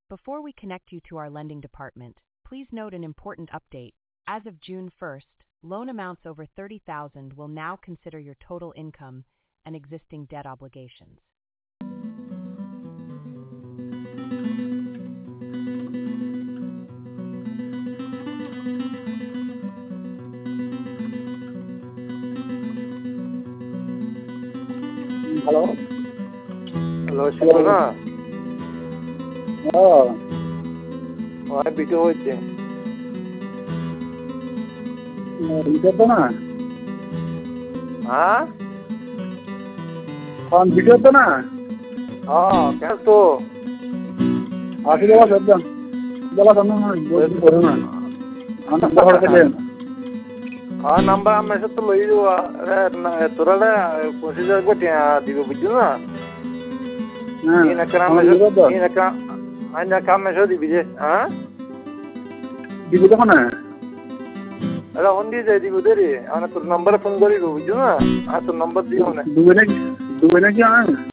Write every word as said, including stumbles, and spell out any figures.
Before we connect you to our lending department, please note an important update. As of June first, loan amounts over thirty thousand dollars will now consider your total income and existing debt obligations. Halo. Halo, Shivana. Oh, Wah, video হচ্ছে। video তো না? হ্যাঁ? কোন video তো না? হ্যাঁ, কেন তো? আসি দেওয়া শব্দ। বলা তো না, বলতে পারো না। আমরা বড় থেকে। হ্যাঁ, নাম্বার আমি এসে তো লই দিব। তোরা পঁচিশ হাজার করে দিব বুঝছো না? হ্যাঁ। এই না কাম এই না কাম আই না কাম এসে দিবি যে, হ্যাঁ? দিবি তো না? আরে হন্দি যাই দিব দেরি। আমি তোর নাম্বারে ফোন করি বুঝছো না? আর তোর নাম্বার দিও না। দুবে নাকি দুবে নাকি আন